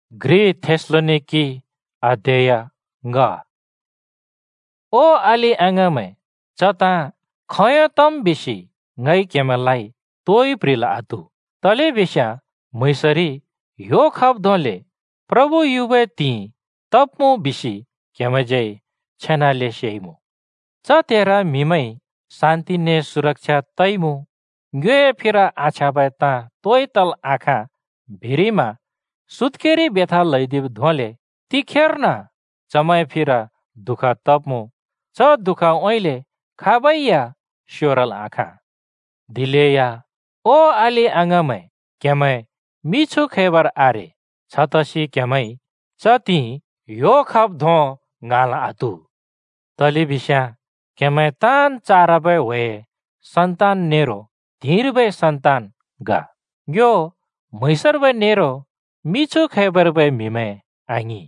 Gri Thessaloniki Adaya nga. O ali angame chata khaya tam bisi ngai kemalai toi prila atu. Tale bisha muisari yo khap dole Prabhu yuve ti tapmu bisi kemajai chenale sheimu. Cha tera mimai शान्ति ने सुरक्षा तैमु गे फिर आछा बैता तोय तल आखा भिरीमा सुत्केरी बेथा लैदिब धोले तिखेर्ना चमय फिर दुख तपमु च दुख ओइले खाबैया स्योरल आखा दिलेया ओ आली आंगमै केमै मिछु खेबर आरे छतसी केमै चति यो खप धो गाल आतु तली बिस्या केमै तान चारबै वे संतान नेरो धीरबै संतान गा यो मैसरबै नेरो मिछु खैबरबै मिमै आङी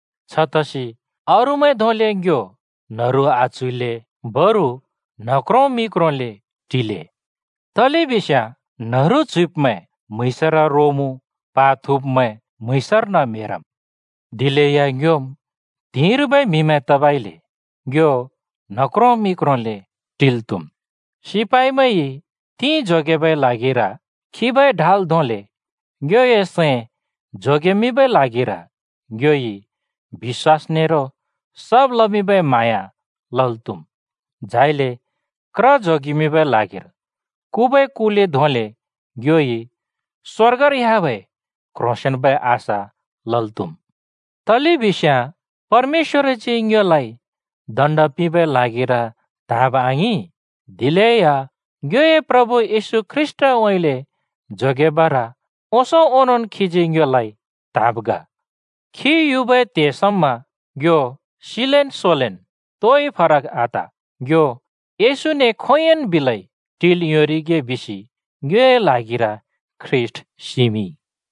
छतसी अरुमै धोले ग्यो नरु आचुले बरु नक्रो मिक्रोले टिले तले बिस्या नरु चुपमै मैसर रोमु पाथुपमै मैसर न मेरम दिलेया ग्योम धीरबै मिमै तबाइले ग्यो नक्रो मिक्रोले टिल्तुम सिपाहीमै ती जोगेबै लागिरा खिबै ढाल धोले ग्यो यसै जोगेमिबै लागिरा ग्योई विश्वास नेरो सब लमिबै माया ललतुम जाइले क्र जोगिमिबै लागिर कुबै कुले धोले ग्योई स्वर्गर याबै क्रोशनबै आशा ललतुम तली बिस्या परमेश्वर चिङ्योलाई दण्ड पिबै लागेर धाब आङी दिलेया ग्योए प्रभु यीशु ख्रिस्ट ओइले जोगेबारा ओसो ओनोन खिजिङ्योलाई धाबगा खि युबै तेसम्म ग्यो सिलेन सोलेन तोय फरक आता ग्यो येशु ने खोयन बिलै टिल योरिगे बिसी ग्योए लागिरा ख्रिस्ट सिमी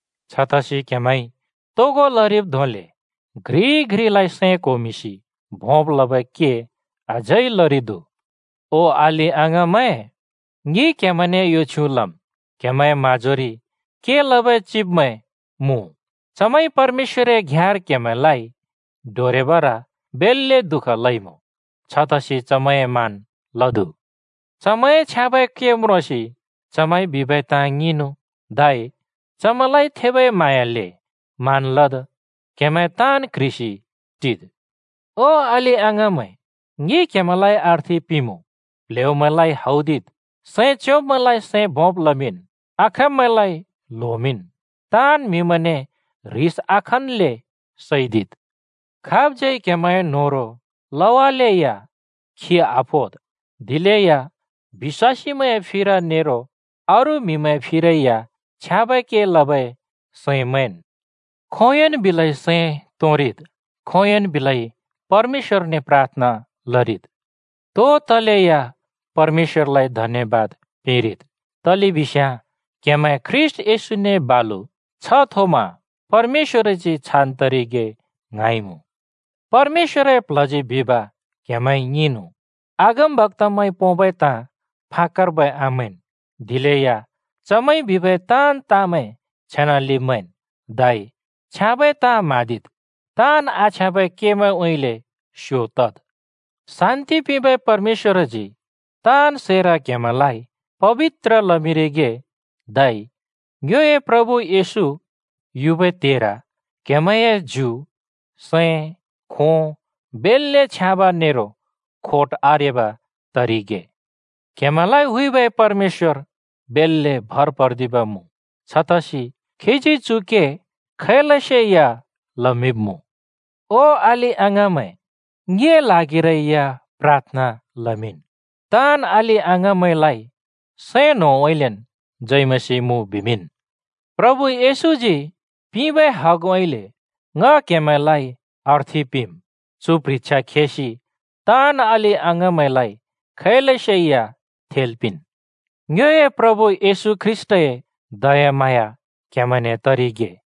छतसी केमै तोगो लरिब धोले घ्री घ्रीलाई सेको मिसी भोप लबै के अझै लरिदु ओ आली आङमै गी केमने यो छुलम केमै माजोरी के लबै चिपमै मु चमै परमेश्वरे घ्यार केमैलाई डोरेबरा बेलले दुख लैमु छतसी चमै मान लदु चमै छ्याबै केम्रोसी चमै बिबै ताङिनु दाइ चमलाई थेबै मायाले मान लद केमै तान कृषि टिद ओ आली आङमै गी केमलाई आर्थी पिमु लेउ मलाई हौदित सै च्योप मलाई सै भोप लमिन आखम मलाई लोमिन तान मिमने रिस आखनले सैदित खाब जै केमै नोरो लवाले या खि आपोद दिलेया विश्वासीमय फिर नेरो अरु मिमय फिरैया छ्याबै के लबै सै मैन खोयन बिलै सै तोरित खोयन बिलै परमेश्वर ने प्रार्थना लरित तो तलेया परमेश्वरलाई धन्यवाद पेरित तली बिस्या केमै ख्रिस्ट येशु ने बालु छ थोमा परमेश्वर जी छान्तरिगे गाइमु परमेश्वर प्लजी बिबा केमै निनु आगम भक्तमै पोबै ता फाकर बै आमेन दिलेया चमै बिबै तान तामै छेनाली मैन दाइ छ्याबै ता मादित तान आछ्याबै केमै उइले स्यो तद शान्ति पिबै परमेश्वर जी तान सेरा केमलाई पवित्र लमिरेगे दाइ ग्योए प्रभु येशु युबै तेरा केमये जु सै खो बेलले छ्याबा नेरो खोट आर्यबा तरिगे केमलाई हुइबै परमेश्वर बेलले भर पर्दिबा मु छतसी खिची चुके खैलसे या लमिबमु ओ आली आङमै गे लागिरैया प्रार्थना लमिन तान आली आङमैलाई सै नो ओइलेन जैमसी मु बिमिन प्रभु येशु जी पिबै हग ओइले न केमैलाई अर्थी पिम सुपृच्छा खेसी तान आली आङमैलाई खैलसैया थेलपिन ग्योए प्रभु येशु ख्रिस्टए दया माया केमने तरिगे